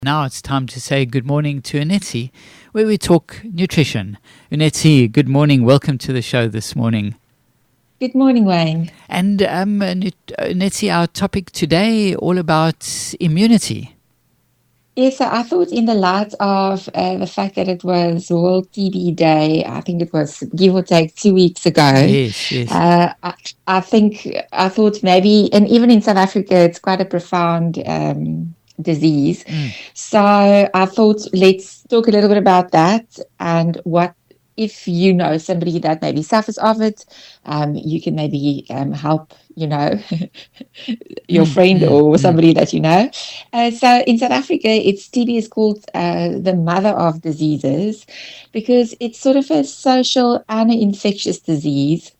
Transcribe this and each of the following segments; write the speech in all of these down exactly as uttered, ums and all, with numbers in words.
Now it's time to say good morning to Unetsi, where we talk nutrition. Unetsi, good morning. Welcome to the show this morning. Good morning, Wayne. And um, Unetsi, our topic today all about immunity. Yes, so I thought in the light of uh, the fact that it was World T B Day, I think it was give or take two weeks ago. Yes, yes. Uh, I, I think I thought maybe, and even in South Africa, it's quite a profound um, disease. Mm. So I thought let's talk a little bit about that and what, if you know somebody that maybe suffers of it, um, you can maybe um, help, you know, your Mm, friend mm, or mm. somebody that you know. Uh, so in South Africa, it's T B is called uh, the mother of diseases because it's sort of a social and an infectious disease.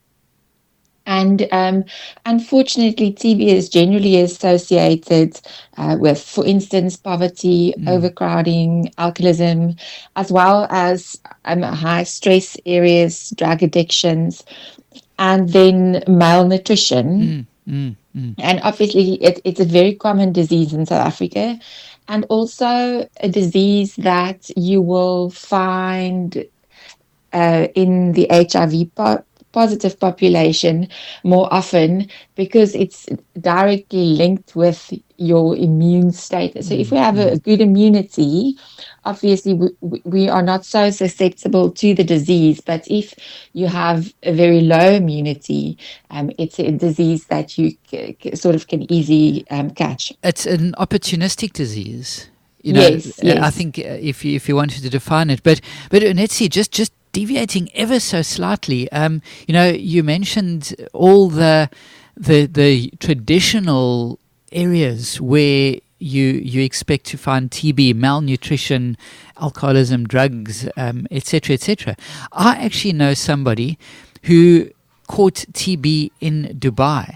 And um, unfortunately, T B is generally associated uh, with, for instance, poverty, Mm. overcrowding, alcoholism, as well as um, high stress areas, drug addictions, and then malnutrition. Mm, mm, mm. And obviously, it, it's a very common disease in South Africa, and also a disease that you will find uh, in the H I V po- positive population more often because it's directly linked with your immune status. So if we have a, a good immunity, obviously we, we are not so susceptible to the disease. But if you have a very low immunity, um, it's a disease that you c- c- sort of can easily um, catch. It's an opportunistic disease. You know, Yes, uh, yes. I think uh, if you if you wanted to define it, but but Unetsi, just just deviating ever so slightly. Um, you know, you mentioned all the the the traditional areas where you you expect to find T B, malnutrition, alcoholism, drugs, um, et cetera, et cetera. I actually know somebody who caught T B in Dubai.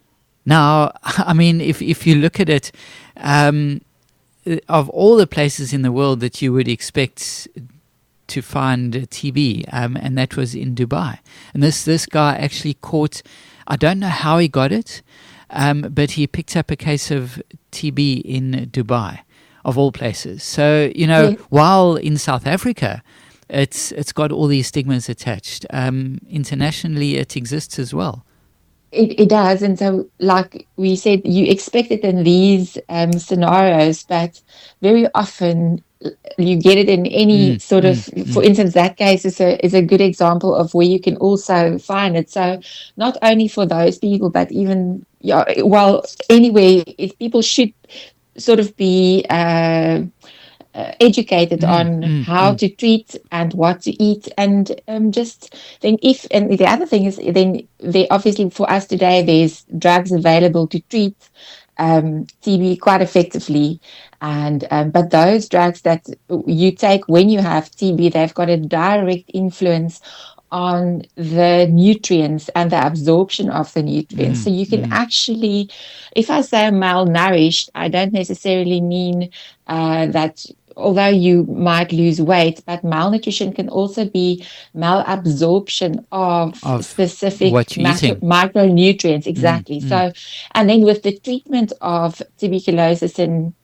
Now, I mean, if if you look at it, um, of all the places in the world that you would expect to find T B, um, and that was in Dubai. And this this guy actually caught, I don't know how he got it, um, but he picked up a case of T B in Dubai, of all places. So, you know, Yeah. while in South Africa, it's it's got all these stigmas attached, um, internationally it exists as well. It, it does. And so, like we said, you expect it in these um, scenarios, but very often uh, you get it in any Mm, sort of, mm, for mm. instance, that case is a, is a good example of where you can also find it. So not only for those people, but even, yeah, well, anyway, if people should sort of be uh, uh, educated Mm, on mm, how mm. to treat and what to eat, and um, just then if and the other thing is then they obviously for us today there's drugs available to treat um, T B quite effectively, and um, but those drugs that you take when you have T B, they've got a direct influence on the nutrients and the absorption of the nutrients. Mm, So you can mm. actually, if I say malnourished, I don't necessarily mean uh, that although you might lose weight, but malnutrition can also be malabsorption of Of specific what you're macro, eating. micronutrients. Mm, Exactly. mm. So, and then with the treatment of tuberculosis and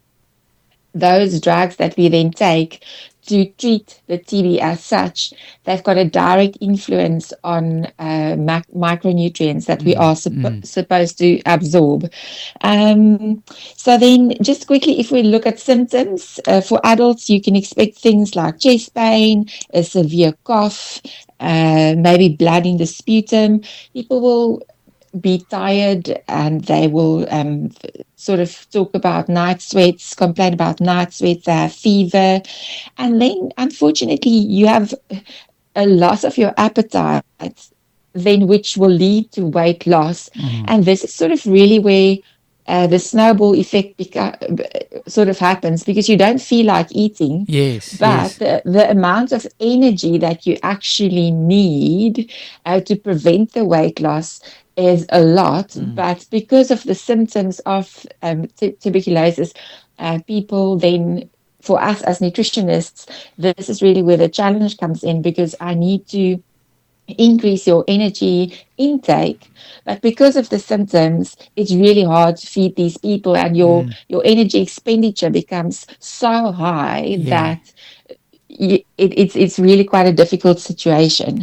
those drugs that we then take to treat the T B as such, they've got a direct influence on uh, mac- micronutrients that we Mm, are supp- mm. supposed to absorb. Um, so then just quickly, if we look at symptoms, uh, for adults, you can expect things like chest pain, a severe cough, uh, maybe blood in the sputum. People will be tired and they will um, sort of talk about night sweats, complain about night sweats, they have fever. And then, unfortunately, you have a loss of your appetite, then which will lead to weight loss. Mm. And this is sort of really where uh, the snowball effect beca- sort of happens because you don't feel like eating, Yes, but yes. the, the amount of energy that you actually need uh, to prevent the weight loss is a lot. Mm. But because of the symptoms of um, t- tuberculosis, uh, people then, for us as nutritionists, this is really where the challenge comes in because I need to increase your energy intake, but because of the symptoms, it's really hard to feed these people, and your Mm. your energy expenditure becomes so high Yeah. that y- it, it's it's really quite a difficult situation.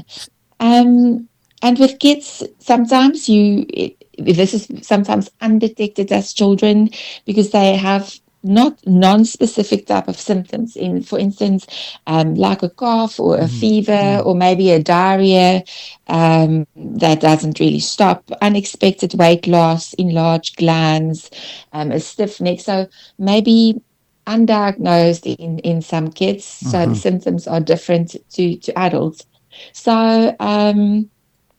Um, and with kids, sometimes you it, this is sometimes undetected as children because they have not non-specific type of symptoms. In, for instance, um, like a cough or a Mm. fever Mm. or maybe a diarrhea um, that doesn't really stop, unexpected weight loss, enlarged glands, um, a stiff neck. So maybe undiagnosed in, in some kids. So the Uh-huh. symptoms are different to, to adults. So, um,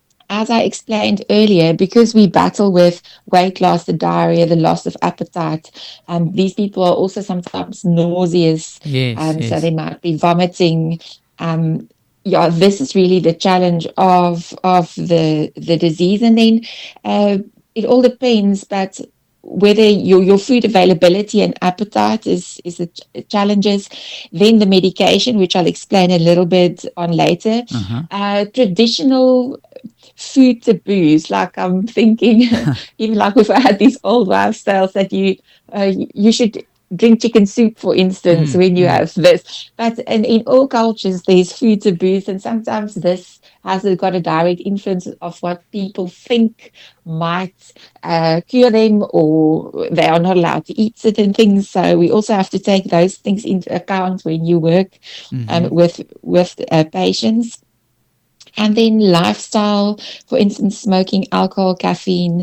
as I explained earlier, because we battle with weight loss, the diarrhea, the loss of appetite, um, these people are also sometimes nauseous. Yes, Um, so yes. they might be vomiting. Um, yeah, this is really the challenge of of the the disease, and then uh, it all depends, but whether your, your food availability and appetite is is the ch- challenges, then the medication, which I'll explain a little bit on later. Uh-huh. Uh, traditional food taboos. Like I'm thinking, even like we've had these old wives' tales that you uh, you should drink chicken soup, for instance, Mm. when you Mm. have this. But and in all cultures, there's food taboos, and sometimes this has got a direct influence of what people think might uh, cure them, or they are not allowed to eat certain things. So we also have to take those things into account when you work um, Mm-hmm. with with uh, patients. And then lifestyle, for instance, smoking, alcohol, caffeine,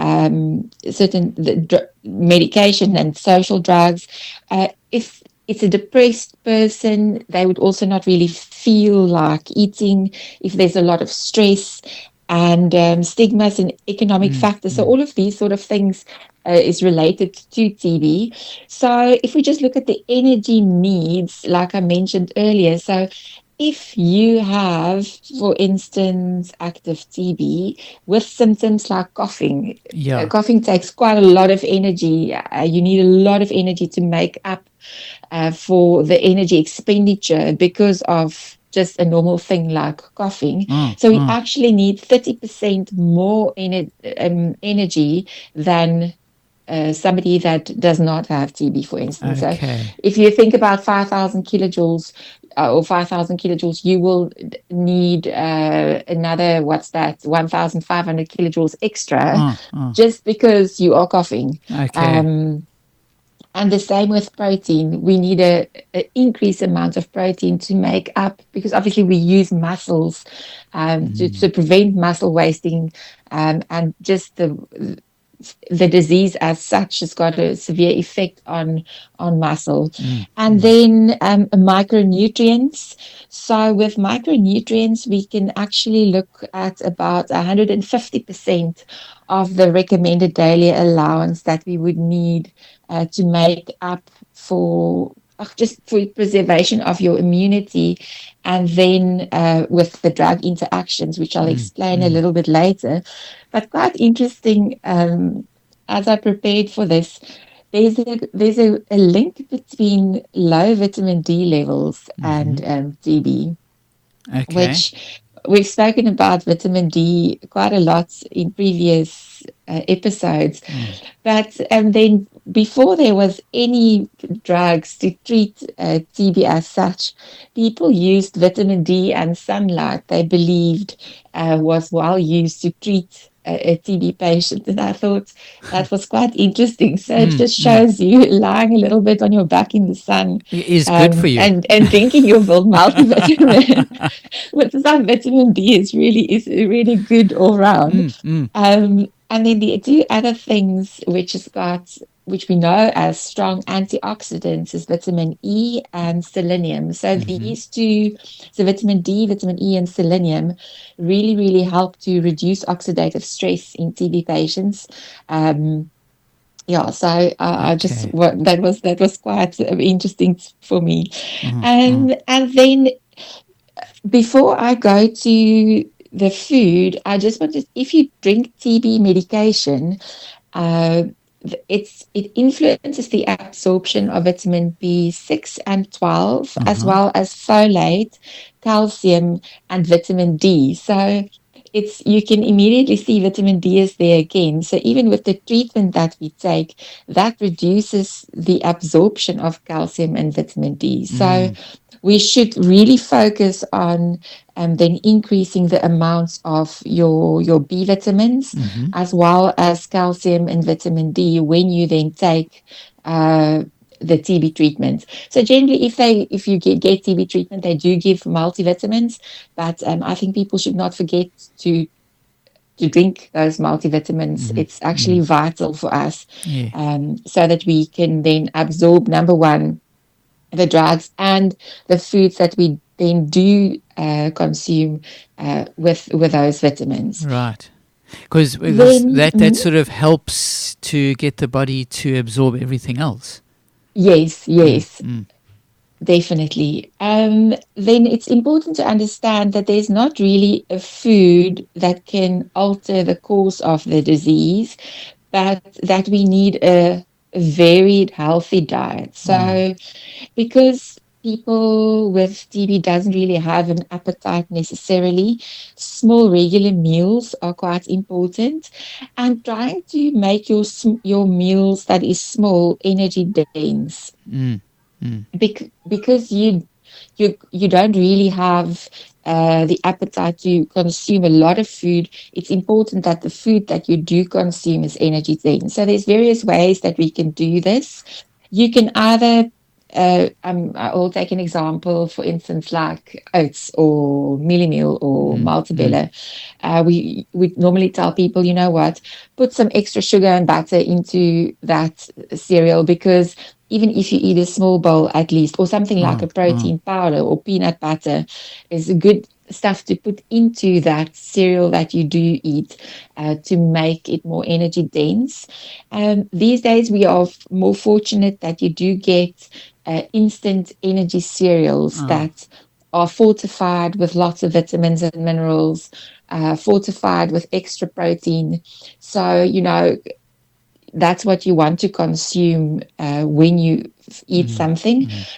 um, certain the dr- medication and social drugs. Uh, if it's a depressed person, they would also not really feel like eating. If there's a lot of stress and um, stigmas and economic Mm. factors, so Mm. all of these sort of things uh, is related to T B. So if we just look at the energy needs, like I mentioned earlier, so if you have, for instance, active T B with symptoms like coughing, uh, Yeah. coughing takes quite a lot of energy. Uh, you need a lot of energy to make up uh, for the energy expenditure because of just a normal thing like coughing. Oh, So we oh. actually need thirty percent more ener- um, energy than uh, somebody that does not have T B, for instance. So Okay. if you think about five thousand kilojoules uh, or five thousand kilojoules, you will need uh, another, what's that, one thousand five hundred kilojoules extra Oh, oh. just because you are coughing. Okay. Um, and the same with protein. We need a, a increased amount of protein to make up, because obviously we use muscles um, to, Mm. to prevent muscle wasting, um, and just the the disease as such has got a severe effect on on muscle. Mm. And Mm. then um, micronutrients. So with micronutrients, we can actually look at about one hundred fifty percent of the recommended daily allowance that we would need uh, to make up for uh, just for preservation of your immunity. And then uh, with the drug interactions, which I'll Mm. explain a Mm. little bit later. But quite interesting, um, as I prepared for this, there's a there's a, a link between low vitamin D levels Mm-hmm. and um, T B, Okay. which we've spoken about vitamin D quite a lot in previous uh, episodes. Mm. But and then before there was any drugs to treat uh, T B as such, people used vitamin D and sunlight. They believed uh, was well used to treat a, a T B patient, and I thought that was quite interesting. So it Mm. just Mm. shows you lying a little bit on your back in the sun, It is good for um, you. and and drinking your multivitamin with some vitamin D is really is really good all round. Mm. Mm. Um, and then the two other things which has got which we know as strong antioxidants is vitamin E and selenium. So Mm-hmm. these two, so vitamin D, vitamin E, and selenium, really really help to reduce oxidative stress in T B patients. Um, yeah, so uh, I just Okay. what that was that was quite uh, interesting for me. Uh-huh. Uh-huh. And and then before I go to the food, I just wanted, if you drink T B medication, uh, th- it's it influences the absorption of vitamin B six and twelve, as Uh-huh. well as folate, calcium, and vitamin D. So it's you can immediately see vitamin D is there again. So even with the treatment that we take, that reduces the absorption of calcium and vitamin D. So Mm. we should really focus on um, then increasing the amounts of your your B vitamins, Mm-hmm. as well as calcium and vitamin D when you then take uh, the T B treatment. So generally, if they if you get, get T B treatment, they do give multivitamins, but um, I think people should not forget to to drink those multivitamins. Mm-hmm. It's actually vital for us, Yeah. um, so that we can then absorb, number one, the drugs and the foods that we then do uh, consume uh, with with those vitamins. Right. Because Then, that, that mhm, sort of helps to get the body to absorb everything else. yes, Mm. yes, Mm. definitely. Um, then it's important to understand that there's not really a food that can alter the course of the disease, but that we need a, a varied, healthy diet. Mm. So because people with T B doesn't really have an appetite necessarily, small regular meals are quite important, and trying to make your sm- your meals that is small energy dense. Mm. Mm. Bec- because you you you don't really have uh, the appetite to consume a lot of food, it's important that the food that you do consume is energy dense. So there's various ways that we can do this. You can either uh, um, I'll take an example, for instance, like oats or mielie meal or Mm. Mm. maltobella. Uh, we we normally tell people, you know what, put some extra sugar and butter into that cereal, because even if you eat a small bowl at least, or something like Oh, a oh. protein powder or peanut butter, is good stuff to put into that cereal that you do eat uh, to make it more energy dense. Um, these days, we are f- more fortunate that you do get uh, instant energy cereals Oh. that are fortified with lots of vitamins and minerals, uh, fortified with extra protein. So, you know, that's what you want to consume uh, when you f- eat Mm. something. Mm.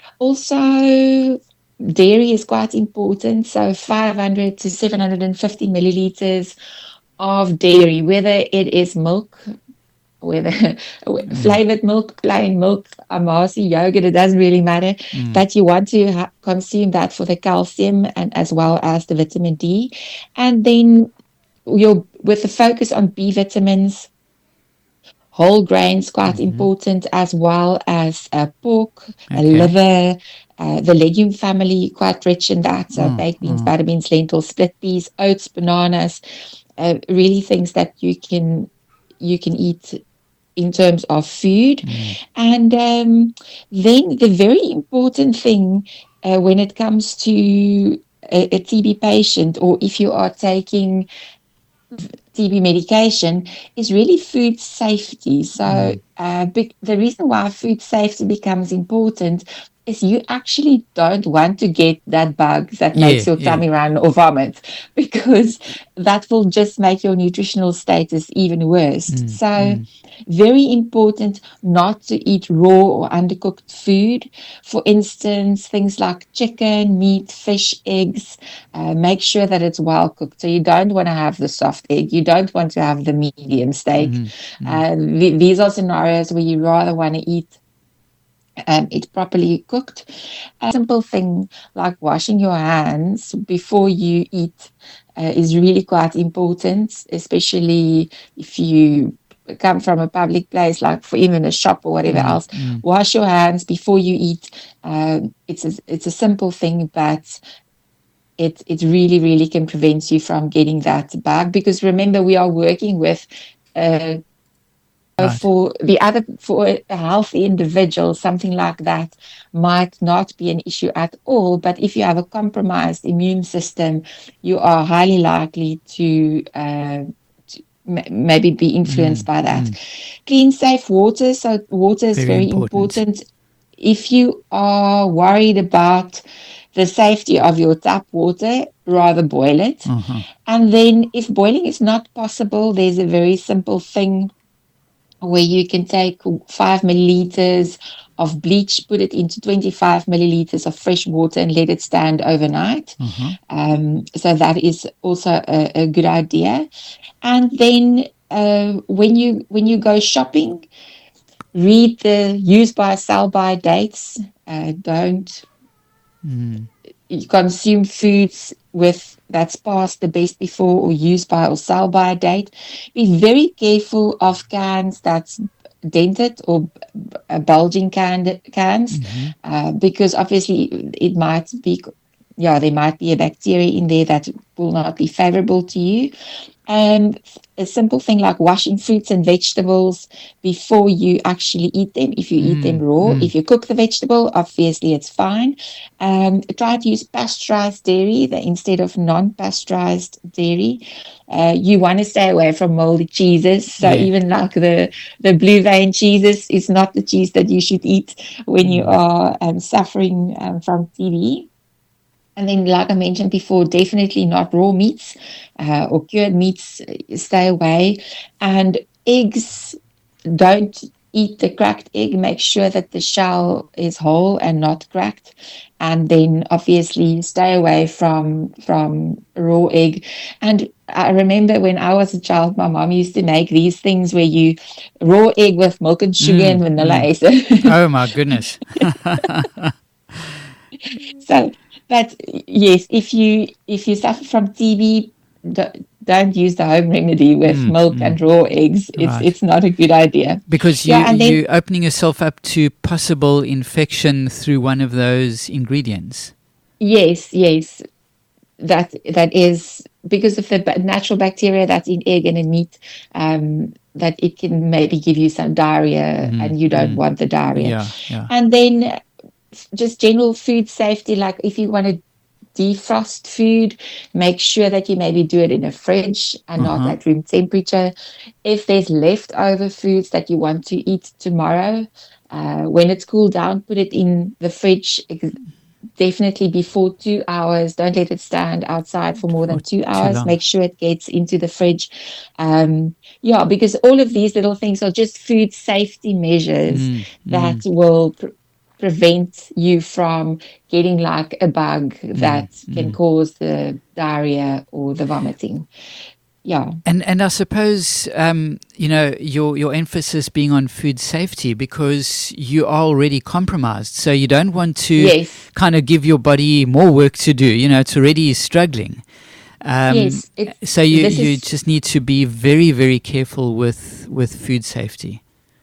Also, dairy is quite important. So, five hundred to seven hundred fifty milliliters of dairy, whether it is milk, whether Mm. flavored milk, plain milk, amasi, yogurt, it doesn't really matter. Mm. That you want to ha- consume that for the calcium and as well as the vitamin D. And then your with the focus on B vitamins, whole grains quite Mm-hmm. important, as well as uh, pork, uh, Okay. liver, uh, the legume family quite rich in that. So Mm. baked beans, Mm. butter beans, lentils, split peas, oats, bananas, uh, really things that you can you can eat in terms of food. Mm. And um, then the very important thing uh, when it comes to a, a T B patient, or if you are taking T B medication, is really food safety. So Mm. uh, big, the reason why food safety becomes important is you actually don't want to get that bug that Yeah. makes your Yeah. tummy run or vomit, because that will just make your nutritional status even worse. Mm. So Mm. very important not to eat raw or undercooked food. For instance, things like chicken, meat, fish, eggs. Uh, make sure that it's well cooked. So you don't want to have the soft egg. You don't want to have the medium steak. Mm. Mm. Uh, th- these are scenarios where you rather want to eat um, it properly cooked. A simple thing like washing your hands before you eat uh, is really quite important, especially if you come from a public place, like for even a shop or whatever Mm. else. Mm. Wash your hands before you eat. Um, it's a, it's a simple thing, but it it really really can prevent you from getting that bug, because remember, we are working with uh, Right. for the other for a healthy individual, something like that might not be an issue at all. But if you have a compromised immune system, you are highly likely to, uh, to m- maybe be influenced Mm. by that. Mm. Clean, safe water. So water is Very very important. important. If you are worried about the safety of your tap water, rather boil it. Uh-huh. And then if boiling is not possible, there's a very simple thing where you can take five milliliters of bleach, put it into twenty-five milliliters of fresh water and let it stand overnight. Mm-hmm. Um, so that is also a, a good idea. And then uh, when you when you go shopping, read the use by, sell by dates. Uh, don't Mm. consume foods with that's past the best before or use by or sell by date. Be very careful of cans that's dented or uh, bulging can, cans Mm-hmm. uh, because obviously it might be, yeah, there might be a bacteria in there that will not be favorable to you. And a simple thing like washing fruits and vegetables before you actually eat them. If you eat them raw, Mm. if you cook the vegetable, obviously it's fine. Um, try to use pasteurized dairy the, instead of non-pasteurized dairy. Uh, you want to stay away from moldy cheeses. So Yeah. even like the, the blue vein cheeses is not the cheese that you should eat when you are um, suffering um, from T B. And then, like I mentioned before, definitely not raw meats uh, or cured meats. Stay away. And eggs, don't eat the cracked egg. Make sure that the shell is whole and not cracked. And then, obviously, stay away from from raw egg. And I remember when I was a child, my mom used to make these things where you raw egg with milk and sugar Mm, and vanilla mm. essence. Oh my goodness. So, but yes, if you if you suffer from T B, do- don't use the home remedy with Mm, milk mm. and raw eggs. It's Right. it's not a good idea. Because you Yeah, and then you opening yourself up to possible infection through one of those ingredients. yes, yes, that that is because of the ba- natural bacteria that's in egg and in meat. Um, that it can maybe give you some diarrhea, Mm, and you don't mm. want the diarrhea. Yeah, yeah. And then just general food safety, like if you want to defrost food, make sure that you maybe do it in a fridge and not Uh-huh. at room temperature. If there's leftover foods that you want to eat tomorrow, uh, when it's cooled down, put it in the fridge. ex- Definitely before two hours. Don't let it stand outside for more For than two too hours. long. Make sure it gets into the fridge. Um, yeah, because all of these little things are just food safety measures Mm, that mm, will pre- prevent you from getting like a bug mm, that can mm. cause the diarrhea or the vomiting. Yeah. And and I suppose um, you know your your emphasis being on food safety because you are already compromised, so you don't want to Yes. kind of give your body more work to do. You know, it's already struggling. Um, Yes. It, so you this you is just need to be very very careful with with food safety.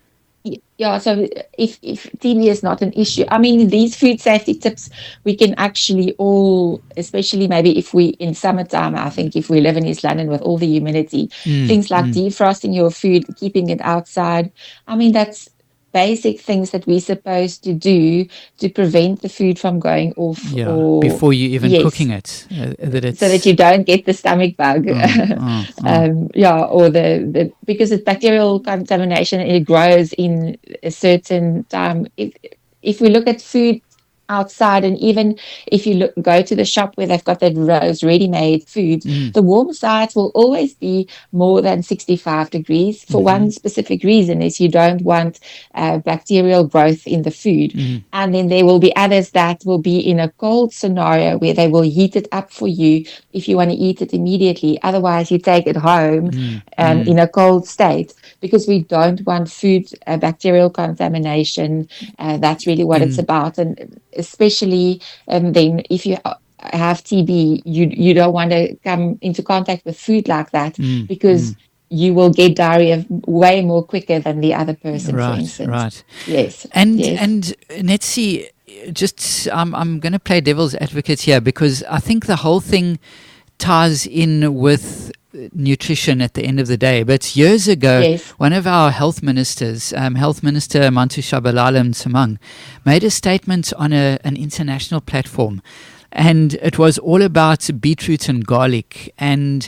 Y- Yeah, so if, if T B is not an issue, I mean, these food safety tips, we can actually all, especially maybe if we, in summertime, I think if we live in East London with all the humidity, Mm, things like mm. defrosting your food, keeping it outside. I mean, that's basic things that we're supposed to do to prevent the food from going off Yeah, or, before you even yes, cooking it, uh, that so that it's you don't get the stomach bug. oh, oh, oh. um, yeah, or the, the because it's bacterial contamination, it grows in a certain time. If if we look at food outside, and even if you look go to the shop where they've got that those ready-made food, Mm, the warm sides will always be more than sixty-five degrees for mm-hmm, one specific reason: is you don't want uh, bacterial growth in the food. mm, And then there will be others that will be in a cold scenario where they will heat it up for you if you want to eat it immediately. Otherwise, you take it home mm, um, mm, in a cold state, because we don't want food uh, bacterial contamination. Uh, that's really what it's in about. And especially um, then if you uh, have T B, you you don't want to come into contact with food like that, mm, because mm. you will get diarrhea way more quicker than the other person, for Right, instance. right. Yes, And yes, and Netsi, just I'm I'm going to play devil's advocate here because I think the whole thing ties in with nutrition at the end of the day. But years ago, yes, one of our health ministers, um, Health Minister Mantu Shabalala Msimang, made a statement on a, an international platform, and it was all about beetroot and garlic, and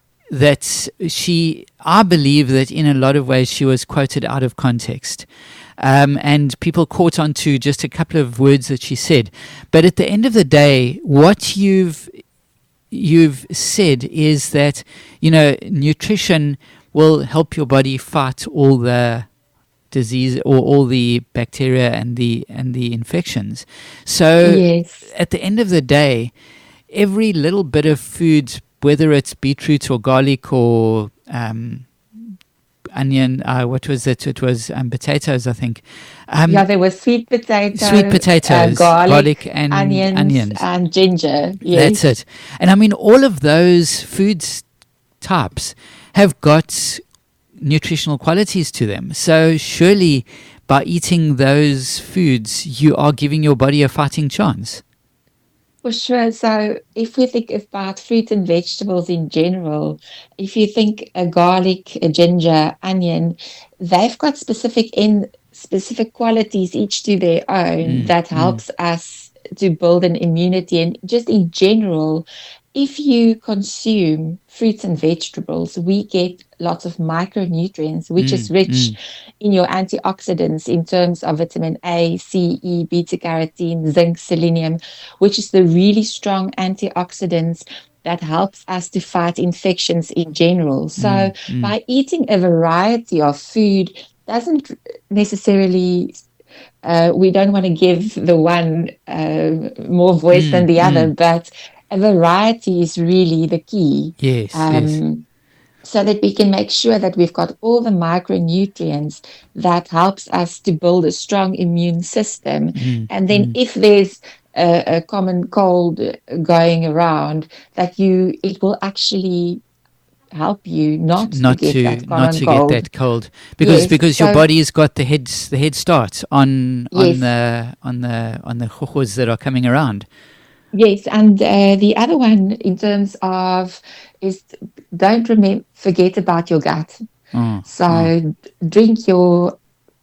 that she, I believe that in a lot of ways she was quoted out of context. Um, and people caught on to just a couple of words that she said. But at the end of the day, what you've you've said is that, you know, nutrition will help your body fight all the disease or all the bacteria and the and the infections. So Yes. at the end of the day, every little bit of food, whether it's beetroot or garlic or um, onion, uh, what was it? It was um, potatoes, I think. Um, Yeah, there was sweet potato, sweet potatoes, uh, garlic, garlic, and onions, onions. and ginger. Yes. That's it. And I mean, all of those food types have got nutritional qualities to them. So surely by eating those foods, you are giving your body a fighting chance. For sure. So if we think about fruit and vegetables in general, if you think a garlic, a ginger, onion, they've got specific in specific qualities each to their own Mm, that mm, helps us to build an immunity. And just in general, if you consume fruits and vegetables, we get lots of micronutrients, which is mm, rich mm, in your antioxidants in terms of vitamin A, C, E, beta carotene, zinc, selenium, which is the really strong antioxidants that helps us to fight infections in general. So mm, mm, by eating a variety of food doesn't necessarily uh, we don't want to give the one uh, more voice than mm, the other, mm. but a variety is really the key. Yes, yes. Um, so that we can make sure that we've got all the micronutrients that helps us to build a strong immune system. Mm, And then mm. if there's a, a common cold going around, that you it will actually help you not to Not get to that not common to get cold. that cold because Yes. because your So body's got the head the head start on on yes. the on the on the chuchos that are coming around. Yes, and uh, the other one in terms of is don't remember forget about your gut. Oh, So oh. d- drink your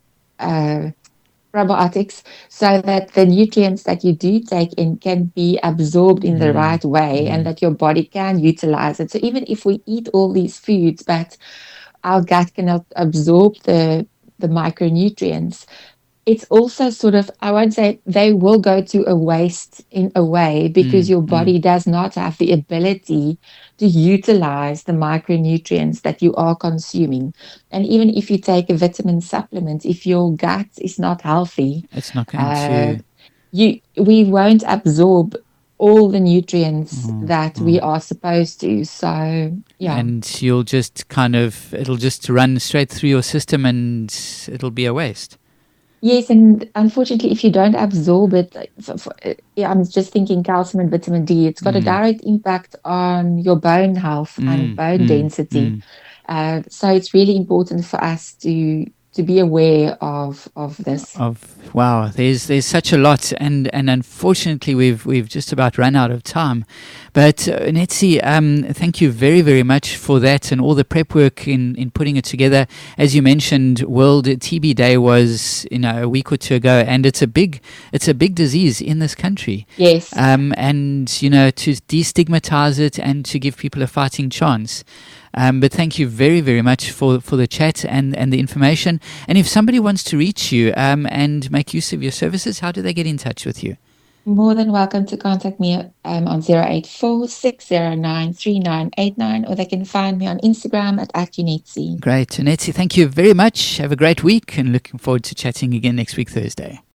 uh, probiotics so that the nutrients that you do take in can be absorbed in the Mm, right way and mm. that your body can utilize it. So even if we eat all these foods, but our gut cannot absorb the the micronutrients, it's also sort of, I won't say they will go to a waste in a way because Mm, your mm. body does not have the ability to utilize the micronutrients that you are consuming. And even if you take a vitamin supplement, if your gut is not healthy, It's not going uh, to. you we won't absorb all the nutrients Oh, that we oh. are supposed to. So, yeah. And you'll just kind of it'll just run straight through your system and it'll be a waste. Yes, and unfortunately, if you don't absorb it, like, for, for, uh, yeah, I'm just thinking calcium and vitamin D, it's got a Mm, direct impact on your bone health and mm, bone mm, density. mm. Uh, so it's really important for us to to be aware of of this. Of wow, there's there's such a lot, and and unfortunately we've we've just about run out of time. But uh, Netsi, um, thank you very very much for that and all the prep work in in putting it together. As you mentioned, World T B Day was you know a week or two ago, and it's a big it's a big disease in this country. Yes. Um, and you know to destigmatize it and to give people a fighting chance. Um, but thank you very, very much for, for the chat and, and the information. And if somebody wants to reach you um, and make use of your services, how do they get in touch with you? More than welcome to contact me um, on zero eight four, six zero nine, three nine eight nine, or they can find me on Instagram at, at Unetsi. Great. Netsi, thank you very much. Have a great week and looking forward to chatting again next week, Thursday.